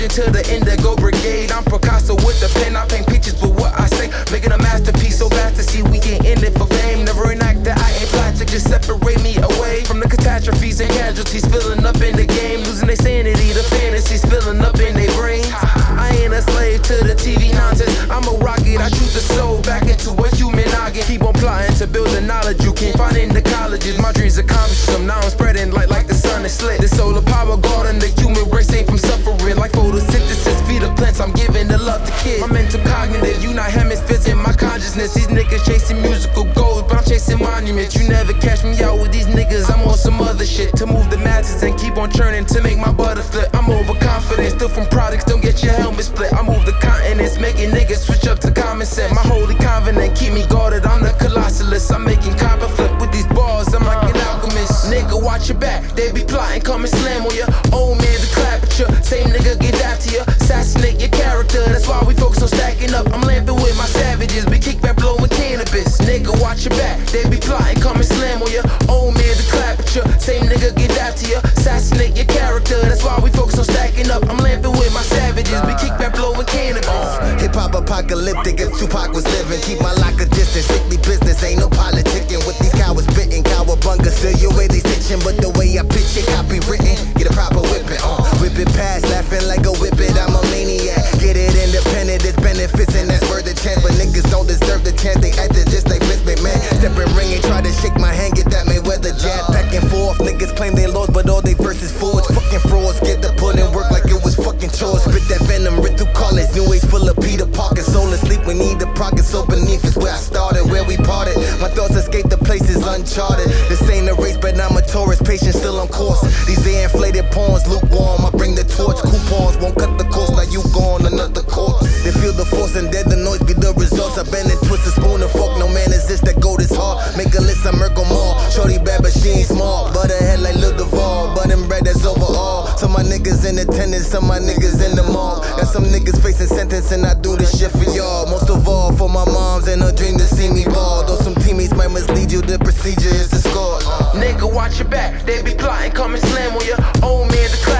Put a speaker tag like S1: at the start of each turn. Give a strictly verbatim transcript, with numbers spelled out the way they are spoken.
S1: marching to the Indigo Brigade. I'm Picasso with the pen, I paint pictures with what I say, making a masterpiece so fast to see we can end it for fame. Never an act that I ain't plastic, just separate me away from the catastrophes and casualties filling up in the game, losing their sanity, the fantasies filling up in their brains. I ain't a slave to the T V nonsense, I'm a rocket, I shoot the soul back into a human noggin. Keep on plotting to build the knowledge you can't find in the colleges. My dreams accomplished them, now I'm spreading light like the sun is slit. The solar power garden, the human race ain't from suffering. Like photosynthesis, feed the plants, I'm giving the love to kids. My mental cognitive, you not hemispheres in my consciousness. These niggas chasing musical goals, but I'm chasing monuments. You never catch me out with these niggas, I'm on some other shit. To move the masses and keep on churning to make my butter flip. I'm overconfident, still from products, don't get your helmet split. I move the continents, making niggas switch up to common sense. My holy covenant, keep me guarded, I'm the colossalist. I'm making copper flip with these bars, I'm like an alchemist. Nigga, watch your back, they be plotting, come and slam on ya. Old man to clap at ya, same nigga get after ya. Assassinate your character, that's why we focus on stacking up. I'm lamping with my savages, we kick back blowing cannabis. Nigga, watch your back, they be plotting, come and slam on ya. Old man to clap at ya, same nigga get after ya. Assassinate your character, that's why we focus on stacking up. I'm lamping with my savages, we kick back blowing cannabis.
S2: uh, Hip-hop apocalyptic, if Tupac was living. Keep my lock a distance, strictly business, ain't no politicking. With these cowards spitting, cowabunga, still your way they stitching. But the way I pitch it, copywritten, get a proper whipping. Uh, whip it past, laughing like a whip it, I'm a maniac. Get it independent, it's benefits and that's worth the chance. But niggas don't deserve the chance, they acted just like Vince McMahon. Step in ring and try to shake my hand, get that Mayweather jab. Back and forth, niggas claim they lost, but all they verses forwards. Fucking frauds, get the pull and work like it was fucking chores. Spit that venom, writ through college, new age full of Peter Parker. Soul asleep, we need the progress, so beneath is where I started, where we parted. My thoughts escape the places uncharted. This ain't a race, but I'm a tourist, patient still on course. These air inflated pawns, lukewarm, I bring the torch. Coupons won't cut the course, now you gone another course. They feel the force and dead, the noise be the results. I bend and twist a spoon and fork, no man is this, that gold is hard. Make a list, I murk 'em all. Shorty bad, but she ain't small. Butter head like Lil Duval, button bread that's overall. Some my niggas in attendance, some my niggas in the mall. Got some niggas facing sentence and I do this shit for y'all. Most of all for my moms and her dream to see me ball. Though some teammates might mislead you, the procedure is the score. uh.
S1: Nigga, watch your back, they be plotting, come and slam on ya. Old man to clap